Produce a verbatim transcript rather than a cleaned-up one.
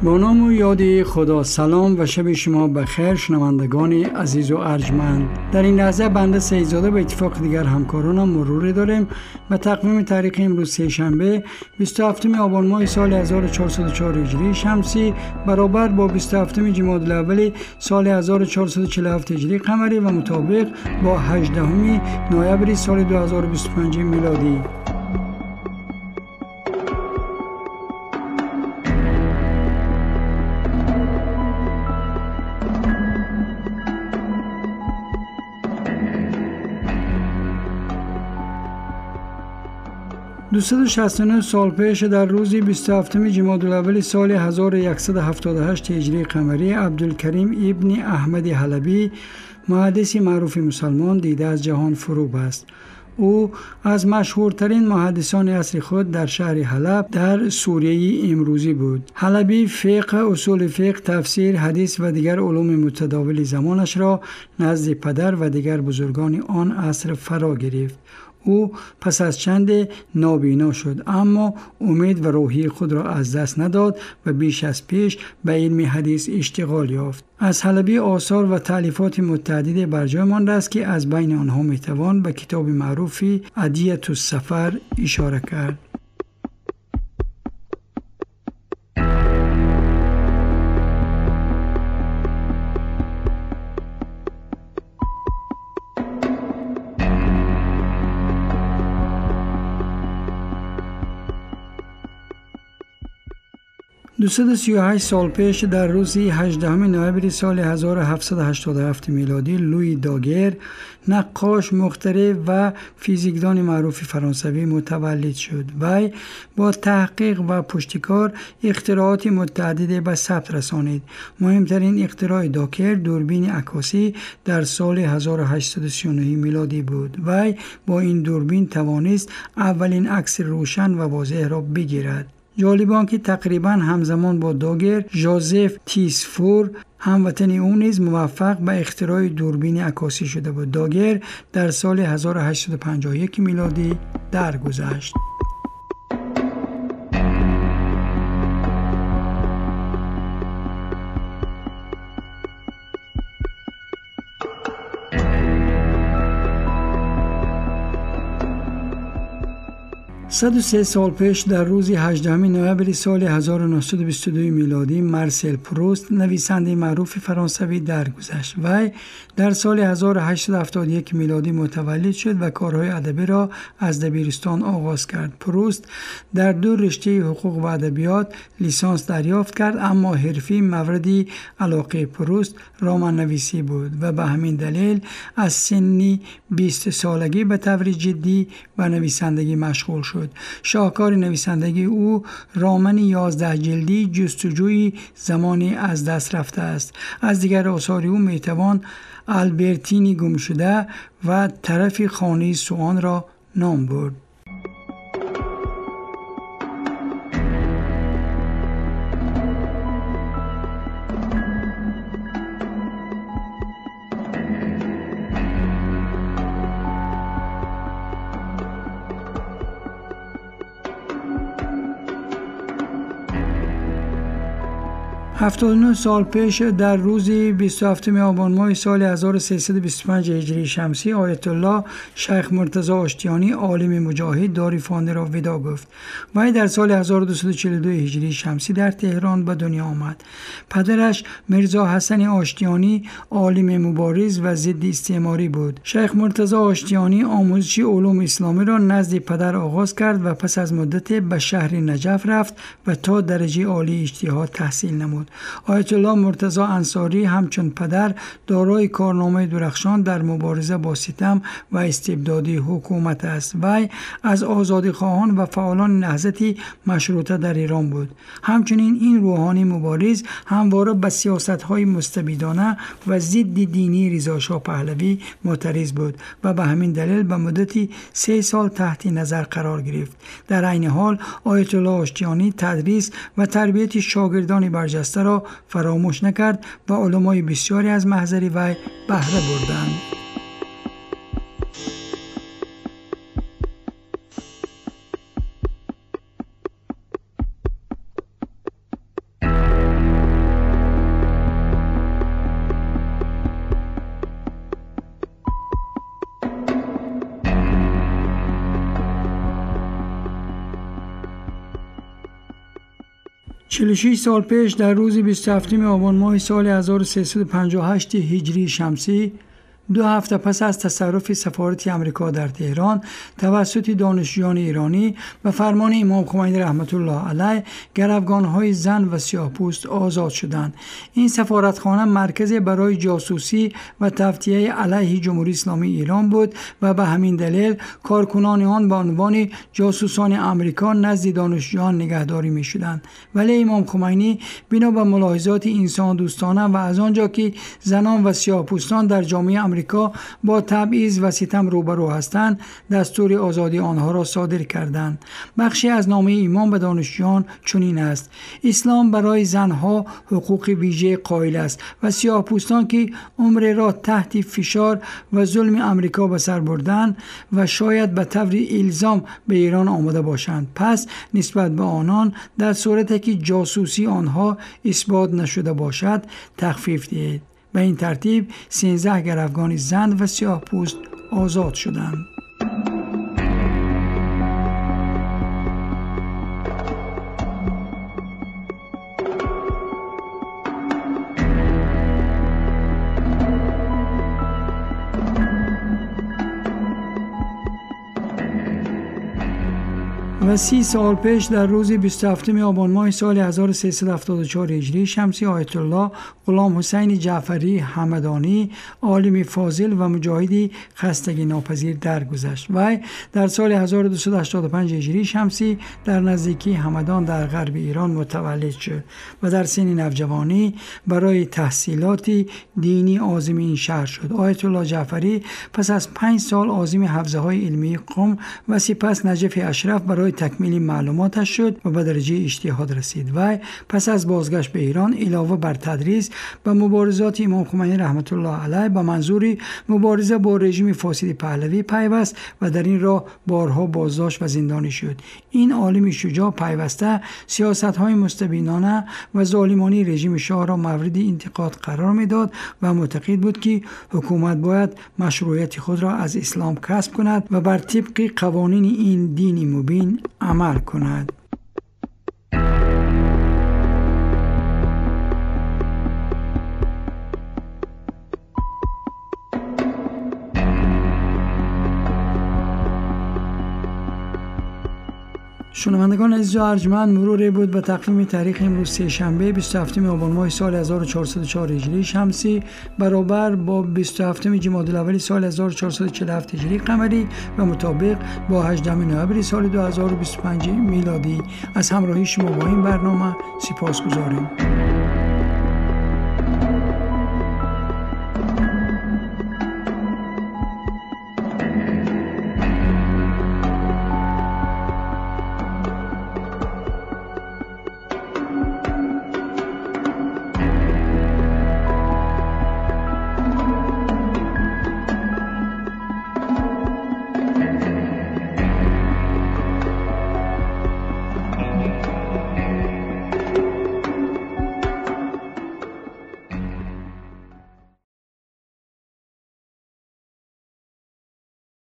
با نام و یاد خدا. سلام و شب شما بخیر شنوندگان عزیز و ارجمند. در این لحظه بنده سیدزاده به اتفاق دیگر همکارانم مروری داریم و تقویم تاریخ امروز سه شنبه بیست و هفتم آبان ماه سال هزار و چهارصد و چهار هجری شمسی برابر با بیست و هفتم جمادی الاول سال هزار و چهارصد و چهل و هفت هجری قمری و مطابق با هجدهم نوامبر سال دو هزار و بیست و پنج میلادی. دویست و شصت و نه سال پیش در روز بیست و هفتم جمادی الاول سال هزار و صد و هفتاد و هشت هجری قمری عبدالکریم ابن احمد حلبی محدث معروف مسلمان دیده از جهان فرو بست. او از مشهورترین محدثان عصر خود در شهر حلب در سوریه امروزی بود. حلبی فقه، اصول فقه، تفسیر، حدیث و دیگر علوم متداول زمانش را نزد پدر و دیگر بزرگان آن عصر فرا گرفت. او پس از چند نابینا شد، اما امید و روحی خود را از دست نداد و بیش از پیش به علم حدیث اشتغال یافت. از حلبی آثار و تألیفات متعدد بر جای مانده است که از بین آنها میتوان به کتاب معروف عدیة السفر اشاره کرد. دویست و سی و هشت سال پیش در روز هجدهم نوامبر سال هزار و هفتصد و هشتاد و هفت میلادی لویی داگر نقاش، مخترع و فیزیکدان معروف فرانسوی متولد شد. وی با تحقیق و پشتکار اختراعات متعدد به ثبت رسانید. مهمترین اختراع داگر دوربین عکاسی در سال هزار و هشتصد و سی و نه میلادی بود. وی با این دوربین توانست اولین عکس روشن و واضح را بگیرد. جالب که تقریبا همزمان با داگر ژوزف تیسفور هموطن او نیز موفق به اختراع دوربین عکاسی شده بود. داگر در سال هزار و هشتصد و پنجاه و یک میلادی درگذشت. صد و سه سال پیش در روز هجدهم نوامبر سال هزار و نهصد و بیست و دو میلادی مارسل پروست نویسنده معروف فرانسوی درگذشت. وی در سال هزار و هشتصد و هفتاد و یک میلادی متولد شد و کارهای ادبی را از دبیرستان آغاز کرد. پروست در دو رشته حقوق و ادبیات لیسانس دریافت کرد، اما حرفی موردی علاقه پروست رمان نویسی بود و به همین دلیل از سنی بیست سالگی به طور جدی به نویسندگی مشغول شد. شاهکار نویسندگی او رمان یازده جلدی جستجوی زمانی از دست رفته است. از دیگر آثار او میتوان البرتینی گم شده و طرف خانه سوان را نام برد. هفتاد و نه سال پیش در روز بیست و هفتم آبان ماه سال هزار و سیصد و بیست و پنج هجری شمسی آیت الله شیخ مرتضی آشتیانی عالم مجاهد داری فانده را ودا گفت. وی در سال هزار و دویست و چهل و دو هجری شمسی در تهران به دنیا آمد. پدرش میرزا حسن آشتیانی عالم مبارز و ضد استعماری بود. شیخ مرتضی آشتیانی آموزش علوم اسلامی را نزد پدر آغاز کرد و پس از مدت به شهر نجف رفت و تا درجه عالی اجتهاد تحصیل نمود. آیت الله مرتضی انصاری همچون پدر دارای کارنامه درخشان در مبارزه با ستم و استبدادی حکومت است. وی از آزادیخواهان و فعالان نهضت مشروطه در ایران بود. همچنین این روحانی مبارز همواره به سیاست‌های مستبدانه و ضد دینی رضا شاه پهلوی معترض بود و به همین دلیل به مدتی سه سال تحت نظر قرار گرفت. در عین حال آیت الله آشتیانی تدریس و تربیت شاگردان برجسته را فراموش نکرد و علمای بسیاری از محضر وی بهره بردند. چهل و شش سال پیش در روز بیست و هفتم آبان ماه سال هزار و سیصد و پنجاه و هشت هجری شمسی، دو هفته پس از تصرف سفارت آمریکا در تهران توسط دانشجویان ایرانی به فرمان امام خمینی رحمت الله علیه، گروگان‌های زن و سیاه‌پوست آزاد شدند. این سفارتخانه مرکزی برای جاسوسی و تفتیه علیه جمهوری اسلامی ایران بود و به همین دلیل کارکنان آن به عنوان جاسوسان آمریکا نزد دانشجویان نگهداری می‌شدند. ولی امام خمینی بنا به ملاحظات انسان دوستانه و از آنجا که زنان و سیاه‌پوستان در جامعه امریکا با تبعیض و ستم روبرو هستند، دستور آزادی آنها را صادر کردند. بخشی از نامه امام به دانشجویان چنین است: اسلام برای زنها حقوق ویژه قائل است و سیاه‌پوستان که عمر را تحت فشار و ظلم امریکا به سر بردند و شاید به طور الزام به ایران آمده باشند، پس نسبت به آنان در صورتی که جاسوسی آنها اثبات نشده باشد تخفیف دهید. به این ترتیب سیزده گروگان زن و سیاه‌پوست آزاد شدند. و سی سال پیش در روز بیست و هفتم آبان ماه سال هزار و سیصد و هفتاد و چهار هجری شمسی، آیت الله غلام حسین جعفری همدانی، عالم فاضل و مجاهدی خستگی ناپذیر درگذشت. وی در سال هزار و دویست و هشتاد و پنج هجری شمسی در نزدیکی همدان در غرب ایران متولد شد و در سن نوجوانی برای تحصیلات دینی عازم این شهر شد. آیت الله جعفری پس از پنج سال عازم حوزه های علمی قم و سپس نجف اشرف برای تکمیل معلوماتش شد و به درجه اجتهاد رسید. و پس از بازگشت به ایران علاوه بر تدریس به مبارزات امام خمینی رحمت الله علیه به منظور مبارزه با رژیم فاسد پهلوی پیوست و در این راه بارها بازداشت و زندانی شد. این عالم شجاع پیوسته سیاست‌های مستبدانه و ظالمانه رژیم شاه را مورد انتقاد قرار می‌داد و معتقد بود که حکومت باید مشروعیت خود را از اسلام کسب کند و بر طبق قوانین این دین مبین عمل کند. شنوندگان عزیز و ارجمند، مرور بود به تقویم تاریخ امروز سه شنبه بیست و هفتم آبان ماه سال هزار و چهارصد و چهار هجری شمسی برابر با بیست و هفتم جمادی الاول سال هزار و چهارصد و چهل و هفت هجری قمری و مطابق با هجدهم نوامبر سال دو هزار و بیست و پنج میلادی. از همراهی شما با این برنامه سپاسگزاریم.